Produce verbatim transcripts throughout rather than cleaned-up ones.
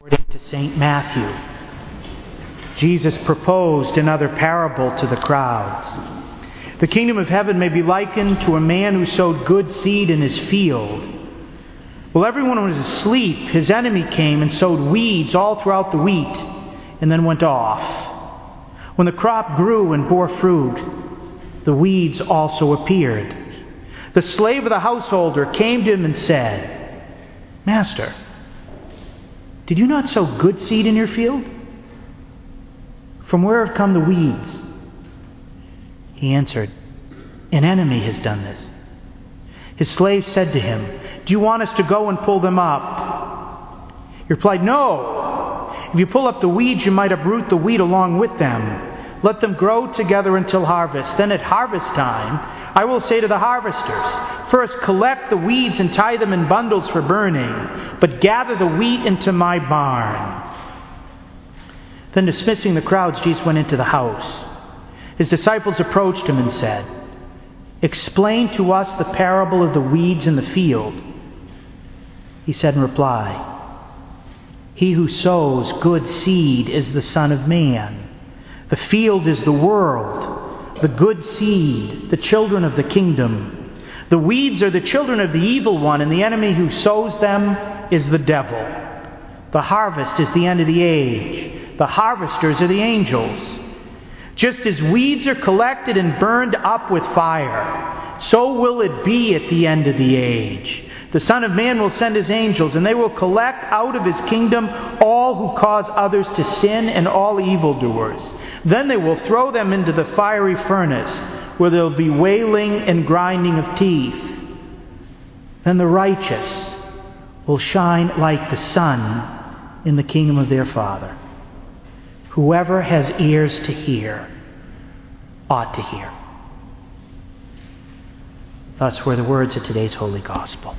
According to Saint Matthew, Jesus proposed another parable to the crowds. The kingdom of heaven may be likened to a man who sowed good seed in his field. While everyone was asleep, his enemy came and sowed weeds all throughout the wheat, and then went off. When the crop grew and bore fruit, the weeds also appeared. The slave of the householder came to him and said, "Master, did you not sow good seed in your field? From where have come the weeds?" He answered, "An enemy has done this." His slave said to him, "Do you want us to go and pull them up?" He replied, "No. If you pull up the weeds, you might uproot the wheat along with them. Let them grow together until harvest. Then at harvest time, I will say to the harvesters, 'First collect the weeds and tie them in bundles for burning, but gather the wheat into my barn.'" Then dismissing the crowds, Jesus went into the house. His disciples approached him and said, "Explain to us the parable of the weeds in the field." He said in reply, "He who sows good seed is the Son of Man. The field is the world, the good seed, the children of the kingdom. The weeds are the children of the evil one, and the enemy who sows them is the devil. The harvest is the end of the age. The harvesters are the angels. Just as weeds are collected and burned up with fire, so will it be at the end of the age. The Son of Man will send his angels, and they will collect out of his kingdom all who cause others to sin and all evildoers. Then they will throw them into the fiery furnace, where there will be wailing and grinding of teeth. Then the righteous will shine like the sun in the kingdom of their Father. Whoever has ears to hear ought to hear." Thus were the words of today's Holy Gospel.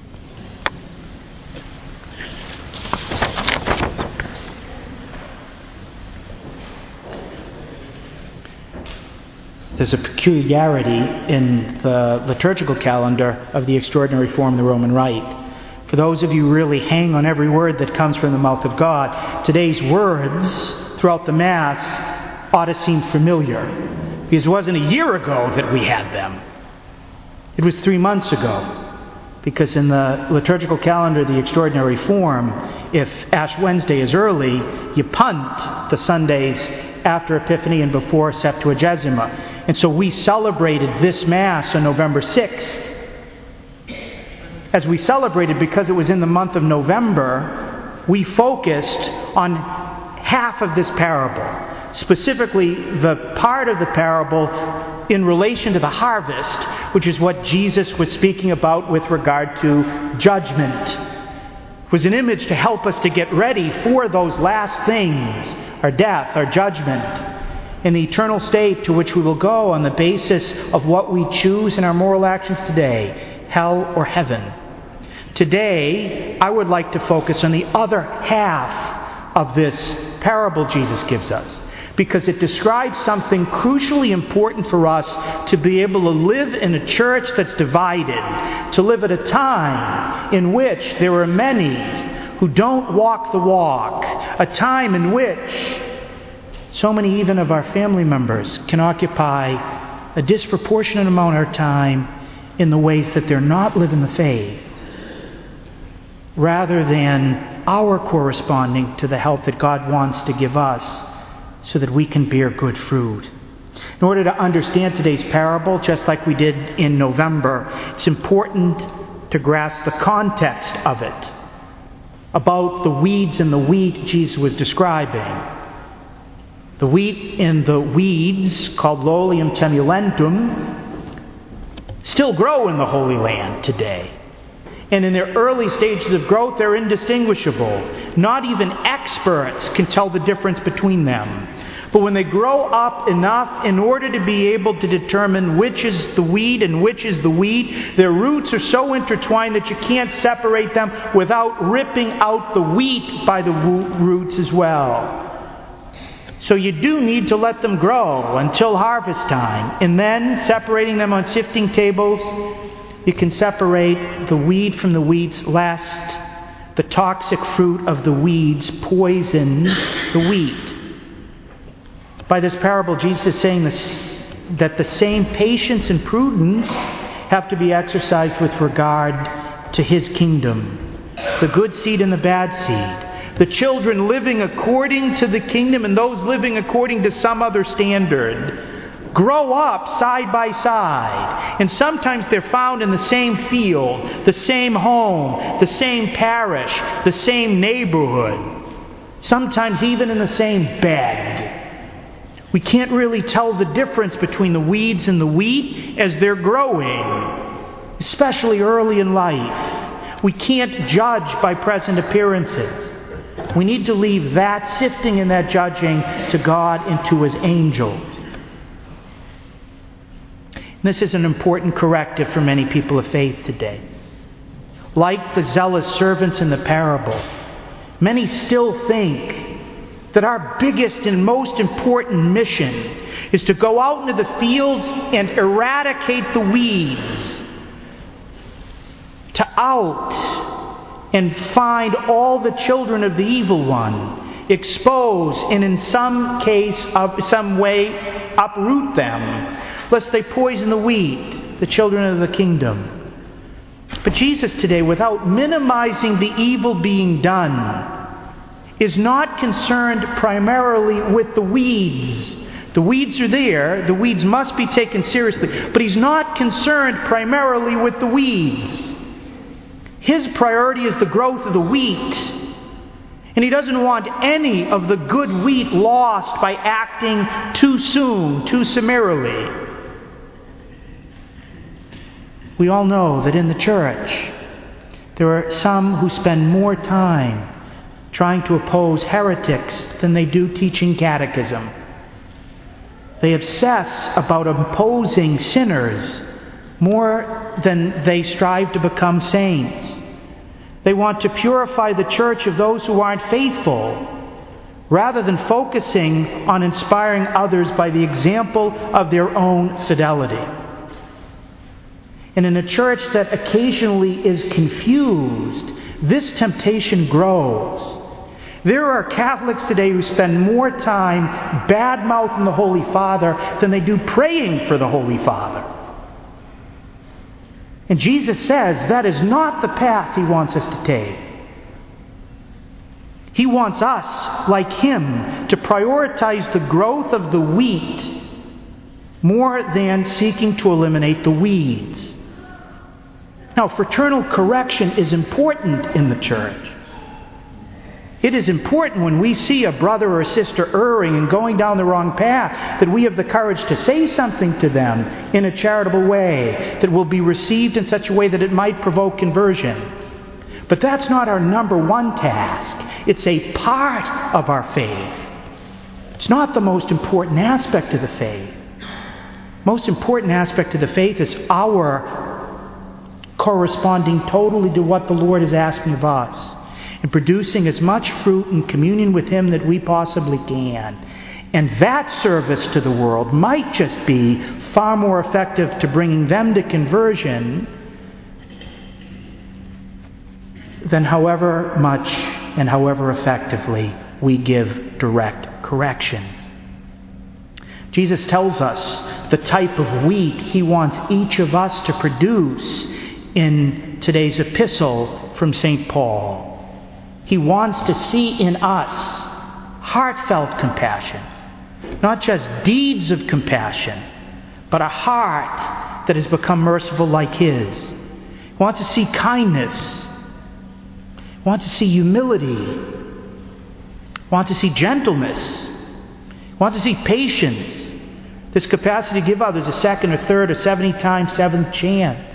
There's a peculiarity in the liturgical calendar of the extraordinary form of the Roman Rite. For those of you who really hang on every word that comes from the mouth of God, today's words throughout the Mass ought to seem familiar, because it wasn't a year ago that we had them. It was three months ago, because in the liturgical calendar of the extraordinary form, if Ash Wednesday is early, you punt the Sundays after Epiphany and before Septuagesima. And so we celebrated this Mass on November sixth. As we celebrated, because it was in the month of November, we focused on half of this parable, specifically the part of the parable in relation to the harvest, which is what Jesus was speaking about with regard to judgment. It was an image to help us to get ready for those last things, our death, our judgment, and the eternal state to which we will go on the basis of what we choose in our moral actions today, hell or heaven. Today, I would like to focus on the other half of this parable Jesus gives us, because it describes something crucially important for us to be able to live in a church that's divided, to live at a time in which there are many who don't walk the walk, a time in which so many even of our family members can occupy a disproportionate amount of our time in the ways that they're not living the faith, rather than our corresponding to the help that God wants to give us so that we can bear good fruit. In order to understand today's parable, just like we did in November, it's important to grasp the context of it, about the weeds and the wheat Jesus was describing. The wheat and the weeds, called Lolium temulentum, still grow in the Holy Land today. And in their early stages of growth, they're indistinguishable. Not even experts can tell the difference between them. But when they grow up enough, in order to be able to determine which is the weed and which is the wheat, their roots are so intertwined that you can't separate them without ripping out the wheat by the roots as well. So you do need to let them grow until harvest time. And then, separating them on sifting tables, you can separate the weed from the weeds, lest the toxic fruit of the weeds poisons the wheat. By this parable, Jesus is saying this, that the same patience and prudence have to be exercised with regard to His kingdom. The good seed and the bad seed. The children living according to the kingdom and those living according to some other standard grow up side by side. And sometimes they're found in the same field, the same home, the same parish, the same neighborhood. Sometimes even in the same bed. We can't really tell the difference between the weeds and the wheat as they're growing, especially early in life. We can't judge by present appearances. We need to leave that sifting and that judging to God and to His angels. This is an important corrective for many people of faith today. Like the zealous servants in the parable, many still think that our biggest and most important mission is to go out into the fields and eradicate the weeds, to out and find all the children of the evil one, expose and in some case, of some way, uproot them, lest they poison the wheat, the children of the kingdom. But Jesus today, without minimizing the evil being done, is not concerned primarily with the weeds. The weeds are there. The weeds must be taken seriously. But He's not concerned primarily with the weeds. His priority is the growth of the wheat. And He doesn't want any of the good wheat lost by acting too soon, too summarily. We all know that in the church, there are some who spend more time trying to oppose heretics than they do teaching catechism. They obsess about opposing sinners more than they strive to become saints. They want to purify the church of those who aren't faithful, rather than focusing on inspiring others by the example of their own fidelity. And in a church that occasionally is confused, this temptation grows. There are Catholics today who spend more time bad-mouthing the Holy Father than they do praying for the Holy Father. And Jesus says that is not the path He wants us to take. He wants us, like Him, to prioritize the growth of the wheat more than seeking to eliminate the weeds. Now, fraternal correction is important in the church. It is important when we see a brother or a sister erring and going down the wrong path that we have the courage to say something to them in a charitable way that will be received in such a way that it might provoke conversion. But that's not our number one task. It's a part of our faith. It's not the most important aspect of the faith. Most important aspect of the faith is our corresponding totally to what the Lord is asking of us, and producing as much fruit in communion with Him that we possibly can. And that service to the world might just be far more effective to bringing them to conversion than however much and however effectively we give direct corrections. Jesus tells us the type of wheat He wants each of us to produce in today's epistle from Saint Paul. He wants to see in us heartfelt compassion. Not just deeds of compassion, but a heart that has become merciful like His. He wants to see kindness. He wants to see humility. He wants to see gentleness. He wants to see patience. This capacity to give others a second, a third, a seventy times seventh chance.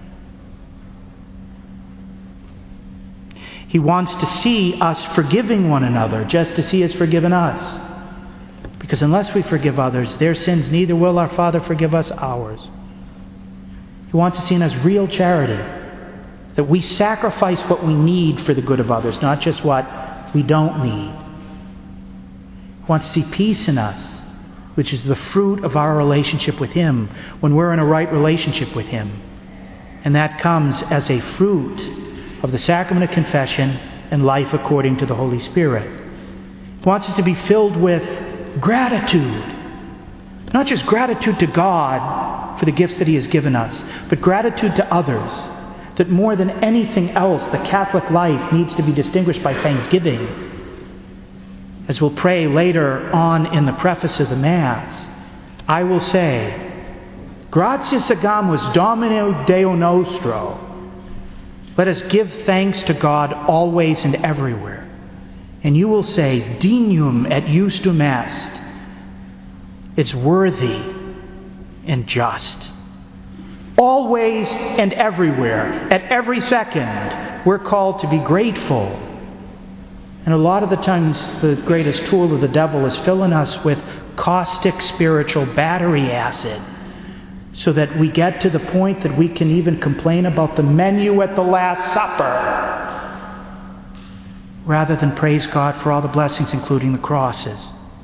He wants to see us forgiving one another just as He has forgiven us. Because unless we forgive others their sins, neither will our Father forgive us ours. He wants to see in us real charity, that we sacrifice what we need for the good of others, not just what we don't need. He wants to see peace in us, which is the fruit of our relationship with Him, when we're in a right relationship with Him. And that comes as a fruit of the sacrament of confession and life according to the Holy Spirit. He wants us to be filled with gratitude. Not just gratitude to God for the gifts that He has given us, but gratitude to others. That more than anything else, the Catholic life needs to be distinguished by thanksgiving. As we'll pray later on in the preface of the Mass, I will say, Gratias agamus Domino Deo nostro. Let us give thanks to God always and everywhere. And you will say, Dignum et justum est. It's worthy and just. Always and everywhere, at every second, we're called to be grateful. And a lot of the times, the greatest tool of the devil is filling us with caustic spiritual battery acid, so that we get to the point that we can even complain about the menu at the Last Supper, rather than praise God for all the blessings, including the crosses.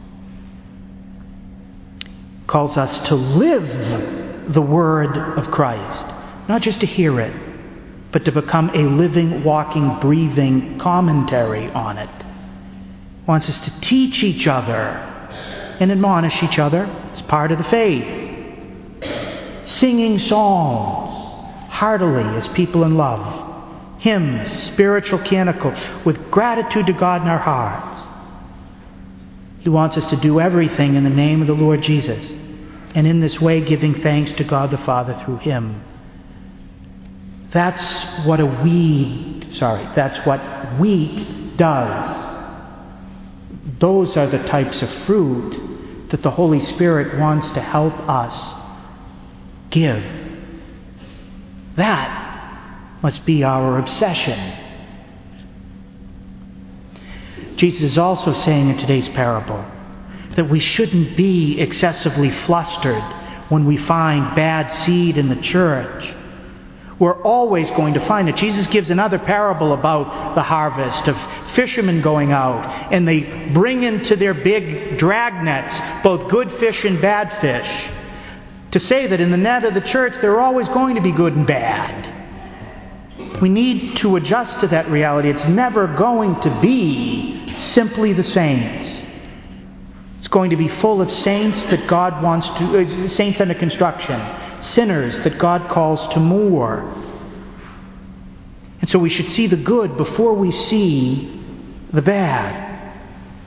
Calls us to live the Word of Christ, not just to hear it, but to become a living, walking, breathing commentary on it. Wants us to teach each other and admonish each other. It's part of the faith. Singing psalms heartily as people in love. Hymns, spiritual canticles, with gratitude to God in our hearts. He wants us to do everything in the name of the Lord Jesus, and in this way giving thanks to God the Father through Him. That's what a weed, sorry, that's what wheat does. Those are the types of fruit that the Holy Spirit wants to help us give. That must be our obsession. Jesus is also saying in today's parable that we shouldn't be excessively flustered when we find bad seed in the church. We're always going to find it. Jesus gives another parable about the harvest of fishermen going out, and they bring into their big drag nets both good fish and bad fish, to say that in the net of the church there are always going to be good and bad. We need to adjust to that reality. It's never going to be simply the saints. It's going to be full of saints that God wants to, uh, saints under construction, sinners that God calls to more. And so we should see the good before we see the bad.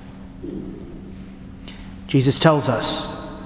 Jesus tells us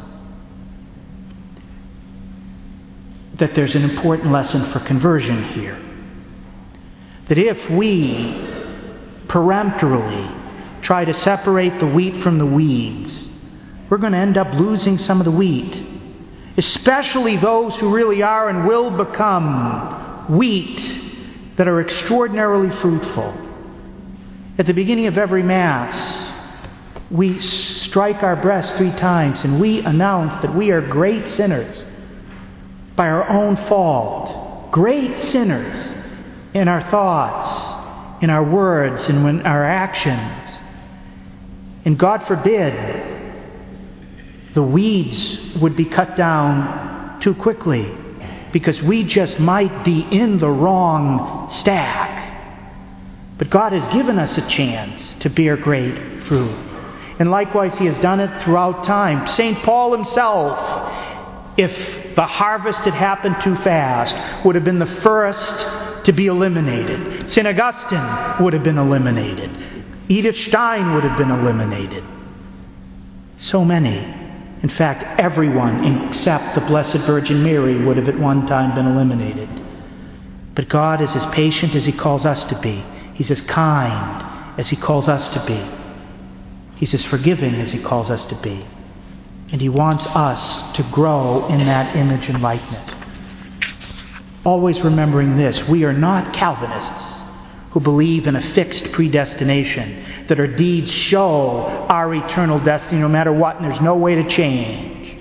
that there's an important lesson for conversion here. That if we peremptorily try to separate the wheat from the weeds, we're going to end up losing some of the wheat. Especially those who really are and will become wheat that are extraordinarily fruitful. At the beginning of every Mass, we strike our breast three times and we announce that we are great sinners by our own fault. Great sinners in our thoughts, in our words, and in our actions. And God forbid the weeds would be cut down too quickly, because we just might be in the wrong stack. But God has given us a chance to bear great fruit. And likewise, He has done it throughout time. Saint Paul himself, if the harvest had happened too fast, would have been the first to be eliminated. Saint Augustine would have been eliminated. Edith Stein would have been eliminated. So many. In fact, everyone except the Blessed Virgin Mary would have at one time been eliminated. But God is as patient as He calls us to be. He's as kind as He calls us to be. He's as forgiving as He calls us to be. And He wants us to grow in that image and likeness. Always remembering this, we are not Calvinists who believe in a fixed predestination, that our deeds show our eternal destiny no matter what, and there's no way to change.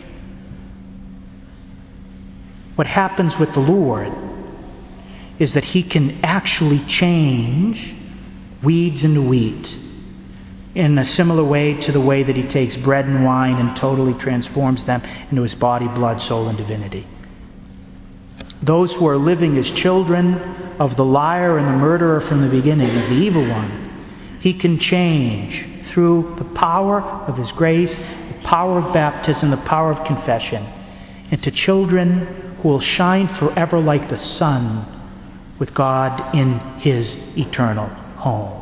What happens with the Lord is that He can actually change weeds into wheat in a similar way to the way that He takes bread and wine and totally transforms them into His body, blood, soul, and divinity. Those who are living as children of the liar and the murderer from the beginning, of the evil one, He can change through the power of His grace, the power of baptism, the power of confession, into children who will shine forever like the sun with God in His eternal home.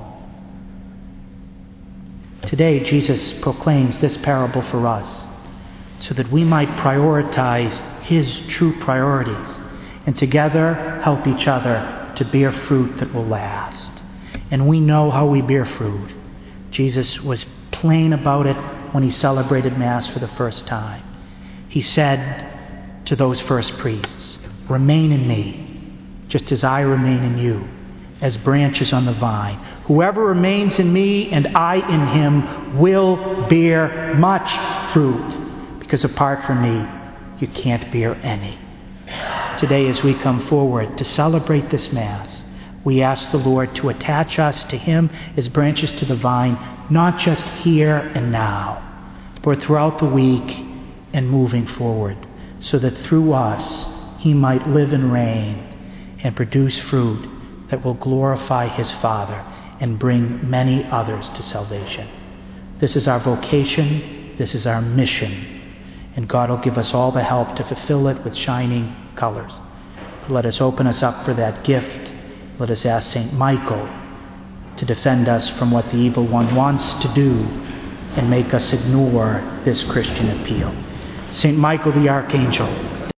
Today, Jesus proclaims this parable for us so that we might prioritize His true priorities and together help each other to bear fruit that will last. And we know how we bear fruit. Jesus was plain about it when He celebrated Mass for the first time. He said to those first priests, "Remain in me, just as I remain in you, as branches on the vine. Whoever remains in me and I in him will bear much fruit, because apart from me, you can't bear any." Today, as we come forward to celebrate this Mass, we ask the Lord to attach us to Him as branches to the vine, not just here and now, but throughout the week and moving forward, so that through us He might live and reign and produce fruit that will glorify His Father and bring many others to salvation. This is our vocation, this is our mission, and God will give us all the help to fulfill it with shining colors. Let us open us up for that gift. Let us ask Saint Michael to defend us from what the evil one wants to do and make us ignore this Christian appeal. Saint Michael the Archangel,